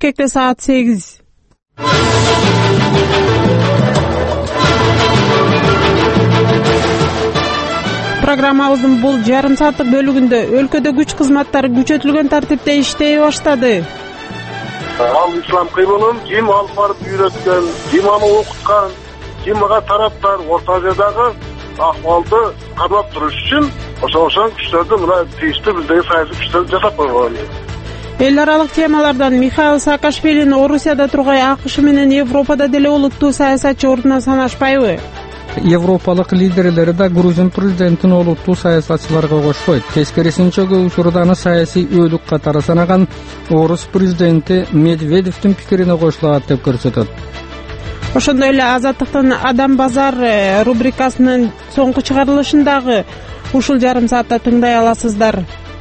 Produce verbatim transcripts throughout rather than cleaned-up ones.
Бишкекте саат сегиз. Программабыздын бул жарым сааттык бөлүгүндө өлкөдө күч кызматтары күчөтүлгөн тартипте иштей баштады. Ал ислам кыймылын ким алып барып үйрөткөн, ким аны окуткан, ким ага тараптар Орто Азиядагы акыбалды камап туруш үчүн ошол күчтөрдү мына тийиштүү биздеги саясий күчтөр жасап койгон. Эл аралык темалардан Михаил Саакашвилин Орусияда тургай АКШ менен Европада деле олуттуу саясатчы ордуна санашпайбы? Европалык лидерлери да Грузин президентин олуттуу саясатчыларга кошпойт. Тескерисинче көп учурда аны саясий өлүк катары санаган орус президенти Медведевдин пикирине кошулат деп көрсөтөт. Ошондой эле Азаттыктын Адам базар рубрикасынын соңку чыгарылышындагы ушул жарым саатта тыңдай аласыздар.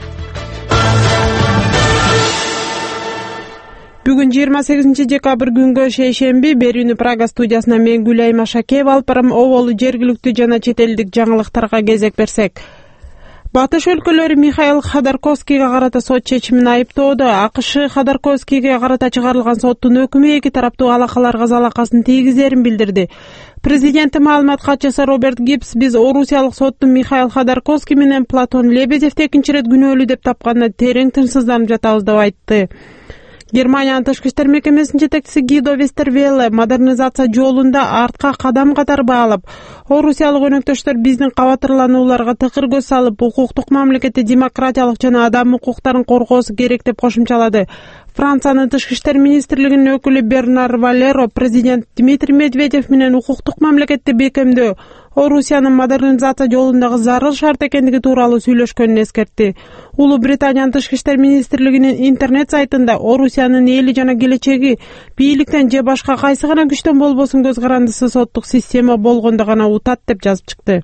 Бүгүн жыйырма сегизинчи декабрь күнгө шейшемби берүүнү Прага студиясына мен Гүлай Машакеева алып барам. Оболу жергиликтүү жана чет элдик жаңылыктарга кезек берсек. Батыш өлкөлөрү Михаил Ходорковскийге карата сот чечимин айыптоодо. АКШ Ходорковскийге карата чыгарылган соттун өкүмү эки тараптуу алакаларга залакасын тийгизерин билдирди. Президенттин маалымат катчысы Роберт Гибс биз орусиялык соттун Михаил Ходорковский менен Платон Лебедевди экинчи ирет күнөөлүү деп тапканына терең тынчсызданып жатабыз деп айтты. Германиянын тышкы иштер мекемесинин жетекчиси Гидо Вестервелле модернизация жолунда артка кадам катары баалап, орусиялык өнөктөштөр биздин кабатырланууларга тыкыр көз салып, укуктук мамлекетти демократиялык жана адам укуктарын коргоосу керек деп кошумчалады. Франциянын тышкы иштер министрлигинин өкүлү Бернар Валеро президент Дмитрий Медведев менен укуктук мамлекетти бекемдөө Орусиянын модернизация жолундагы зарыл шарт экендиги тууралуу сүйлөшкөнүн эскертти. Улуу Британиянын тышкы иштер министрлигинин интернет сайтында Орусиянын эли жана келечеги бийликтен же башка кайсы гана күчтөн болбосун көз карандысы соттук система болгондо гана утат деп жазып чыкты.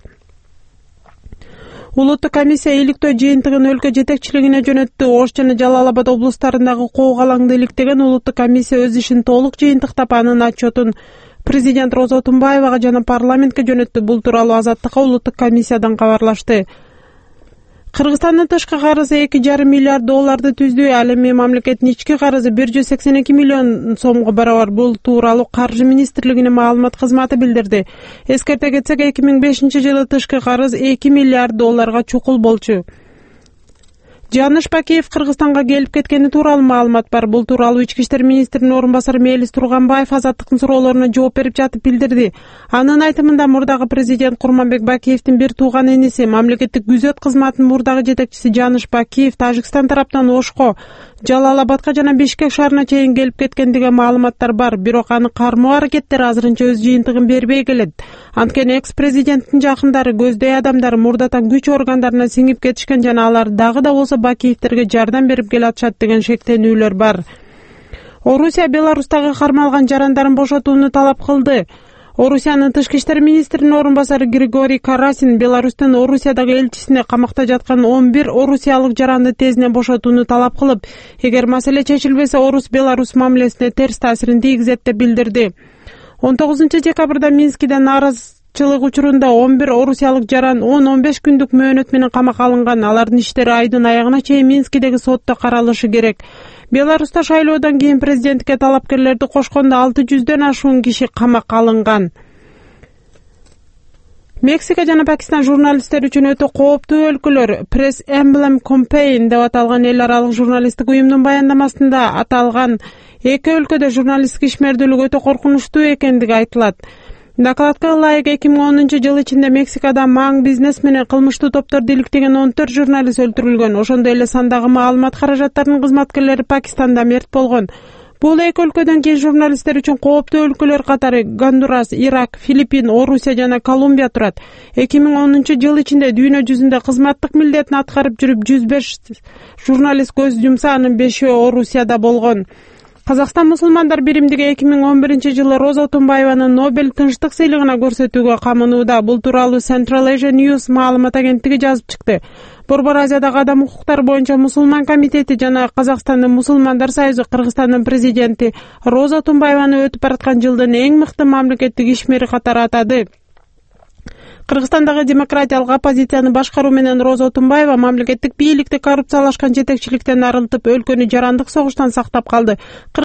Улуттук комиссия иликтөө жыйынтыгын өлкө жетекчилигине жөнөттү. Ош жана Жалал Абад облустарындагы кооп алаңды иликтеген улуттук комиссия өз ишин толук жыйынтыктап анын отчетун президент Роза Тумбаевага жана парламентке жөнөттү. Бул тууралуу Азаттыкка улуттук комиссиядан кабарлашты. Кыргызстандын тышкы карызы эки жарым миллиард долларды түздү. Ал эми мамлекеттин ички карызы бир жүз сексен эки миллион сомго барабар. Бул тууралуу Каржы министрлигинин маалымат кызматы билдирди. Эскерте кетсек, эки миң бешинчи жылы тышкы карыз эки миллиард долларга чукул болчу. Жаныш Бакиев Кыргызстанга келип кеткени тууралуу маалымат бар. Бул тууралуу ички иштер министринин орун басары Мелис Турганбаев Азаттыктын суроолоруна жооп берип жатып билдирди. Анын айтымында мурдагы президент Курманбек Бакиевдин бир тууган эниси, мамлекеттик күзөт кызматынын мурдагы жетекчиси Жаныш Бакиев Тажикстан тараптан Ошко, Жалал Абадка жана Бишкек шаарына чейин келип кеткен деген маалыматтар бар. Бирок аны кармоо аракеттери азырынча өз жыйынтыгын бербей келет. Анткени экс-президенттин жакындары, көздөй адамдары мурдатан күч органдарына сиңип кетишкен жана алар дагы да болсо Бакиевтерге жардам берип келатышат деген шектенүүлөр бар. Орусия Беларустагы кармалган жарандарын бошотууну талап кылды. Орусиянын тышкы иштер министринин орун басары Григорий Карасин Беларустун Орусиядагы элчисине камакта жаткан он бир орусиялык жаранды тезинен бошотууну талап кылып, эгер маселе чечилбесе Орус-Беларус мамилесине терс таасирин тийгизет деп билдирди. он тогузунчу декабрда Минскиде нааразычылык учурунда он бир орусиялык жаран он он беш күндүк мөөнөт менен камакка алынган. Алардын иштери айдын аягына чейин Минскидеги сотто каралышы керек. Беларуста шайлоодон кийин президенттикке талапкерлерди кошкондо алты жүздөн ашуун киши камакка алынган. Мексика жана Пакистан журналисттер үчүн өтө кооптуу өлкөлөр. Press Emblem Campaign деп аталган эл аралык журналисттик уюмдун баяндамасында аталган эки өлкөдө журналисттик ишмердүүлүк өтө коркунучтуу экендиги айтылат. Докладка ылайык эки миң онунчу жыл ичинде Мексикада маң бизнес менен кылмыштуу топторду иликтеген он төрт журналист өлтүрүлгөн. Ошондой эле сандагы маалымат каражаттарынын кызматкерлери Пакистанда мерт болгон. Бул эки өлкөдөн кийин журналисттер үчүн кооптуу өлкөлөр катары Гондурас, Ирак, Филиппин, Орусия жана Колумбия турат. эки миң онунчу жыл ичинде дүйнө жүзүндө кызматтык милдетин аткарып жүрүп жүз беш журналист көз жумса, анын бешөө Орусияда болгон. Казакстан мусулмандар биримдиги эки миң он биринчи жылы Роза Тумбаеваны Нобель тынчтык сыйлыгына көрсөтүүгө камынууда. Бул тууралуу Central Asia News маалымат агенттиги жазып чыкты. Борбор Азиядагы адам укуктары боюнча мусулман комитети жана Казакстандын мусулмандар союзу Кыргызстандын президенти Роза Тумбаеваны өтүп бараткан жылдын эң мыкты мамлекеттик ишмери катары атады. Кыргызстандагы демократиялык оппозицияны башкаруу менен Роза Тумбаева мамлекеттик бийликти коррупциялашкан жетекчиликтен арылтып, өлкөнү жарандык согуштан сактап калды.